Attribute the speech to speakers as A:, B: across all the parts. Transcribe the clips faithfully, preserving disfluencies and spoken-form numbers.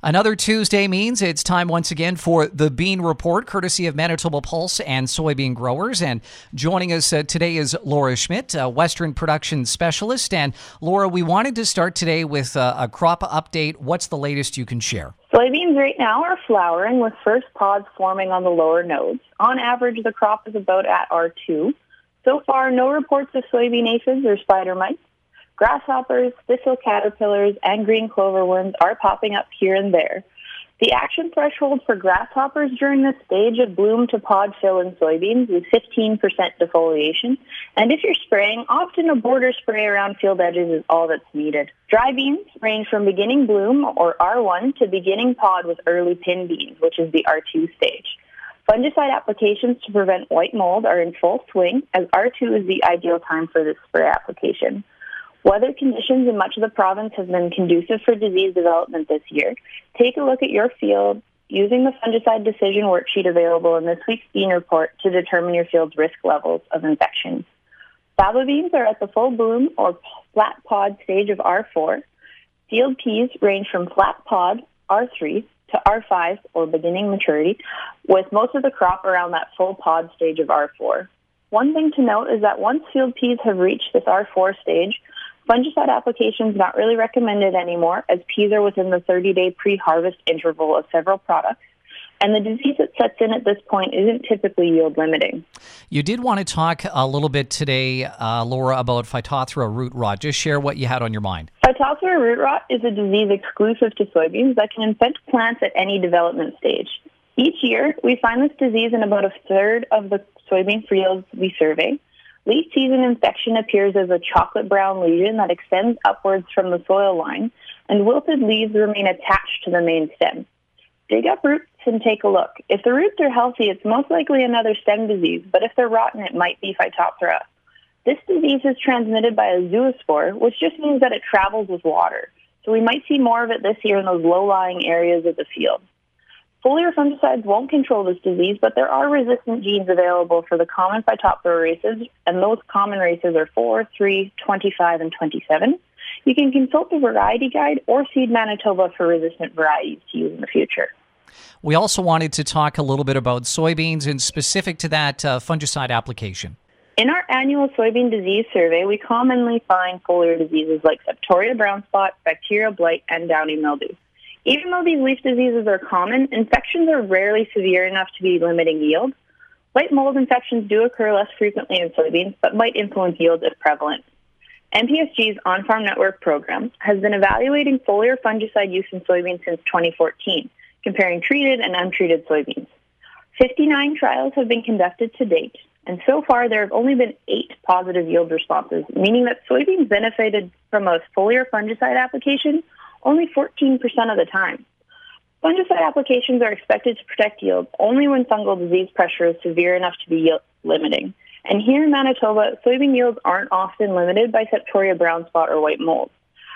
A: Another Tuesday means it's time once again for the Bean Report, courtesy of Manitoba Pulse and soybean growers. And joining us uh, today is Laura Schmidt, a Western production specialist. And Laura, we wanted to start today with uh, a crop update. What's the latest you can share?
B: Soybeans right now are flowering with first pods forming on the lower nodes. On average, the crop is about at R two. So far, no reports of soybean aphids or spider mites. Grasshoppers, thistle caterpillars, and green clover worms are popping up here and there. The action threshold for grasshoppers during this stage of bloom to pod fill in soybeans is fifteen percent defoliation, and if you're spraying, often a border spray around field edges is all that's needed. Dry beans range from beginning bloom, or R one, to beginning pod with early pin beans, which is the R two stage. Fungicide applications to prevent white mold are in full swing, as R two is the ideal time for this spray application. Weather conditions in much of the province have been conducive for disease development this year. Take a look at your field using the fungicide decision worksheet available in this week's Bean Report to determine your field's risk levels of infection. Faba beans are at the full bloom or flat pod stage of R four. Field peas range from flat pod, R three, to R five, or beginning maturity, with most of the crop around that full pod stage of R four. One thing to note is that once field peas have reached this R four stage, fungicide application is not really recommended anymore, as peas are within the thirty-day pre-harvest interval of several products, and the disease that sets in at this point isn't typically yield limiting.
A: You did want to talk a little bit today, uh, Laura, about Phytophthora root rot. Just share what you had on your mind.
B: Phytophthora root rot is a disease exclusive to soybeans that can infect plants at any development stage. Each year, we find this disease in about a third of the soybean fields we survey. Late season infection appears as a chocolate brown lesion that extends upwards from the soil line, and wilted leaves remain attached to the main stem. Dig up roots and take a look. If the roots are healthy, it's most likely another stem disease, but if they're rotten, it might be Phytophthora. This disease is transmitted by a zoospore, which just means that it travels with water. So we might see more of it this year in those low-lying areas of the field. Foliar fungicides won't control this disease, but there are resistant genes available for the common Phytophthora races, and those common races are four, three, twenty-five, and twenty-seven. You can consult the variety guide or Seed Manitoba for resistant varieties to use in the future.
A: We also wanted to talk a little bit about soybeans and specific to that uh, fungicide application.
B: In our annual soybean disease survey, we commonly find foliar diseases like Septoria brown spot, bacterial blight, and downy mildew. Even though these leaf diseases are common, infections are rarely severe enough to be limiting yield. White mold infections do occur less frequently in soybeans, but might influence yield if prevalent. N P S G's On-Farm Network program has been evaluating foliar fungicide use in soybeans since twenty fourteen, comparing treated and untreated soybeans. fifty-nine trials have been conducted to date, and so far there have only been eight positive yield responses, meaning that soybeans benefited from a foliar fungicide application only fourteen percent of the time. Fungicide applications are expected to protect yield only when fungal disease pressure is severe enough to be yield limiting. And here in Manitoba, soybean yields aren't often limited by Septoria brown spot or white mold.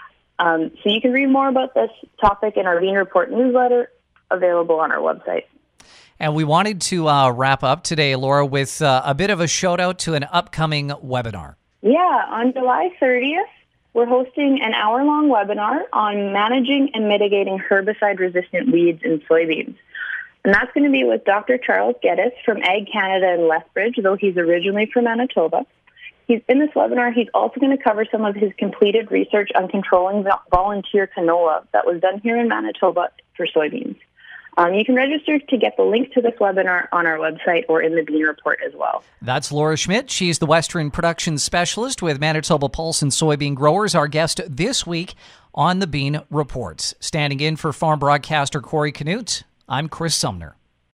B: Um, so you can read more about this topic in our Bean Report newsletter, available on our website.
A: And we wanted to uh, wrap up today, Laura, with uh, a bit of a shout out to an upcoming webinar.
B: Yeah, on July thirtieth, we're hosting an hour-long webinar on managing and mitigating herbicide-resistant weeds in soybeans. And that's going to be with Doctor Charles Geddes from Ag Canada in Lethbridge, though he's originally from Manitoba. He's in this webinar, he's also going to cover some of his completed research on controlling volunteer canola that was done here in Manitoba for soybeans. Um, you can register to get the link to this webinar on our website or in the Bean Report as well.
A: That's Laura Schmidt. She's the Western Production Specialist with Manitoba Pulse and Soybean Growers, our guest this week on the Bean Reports. Standing in for farm broadcaster Corey Canute, I'm Chris Sumner.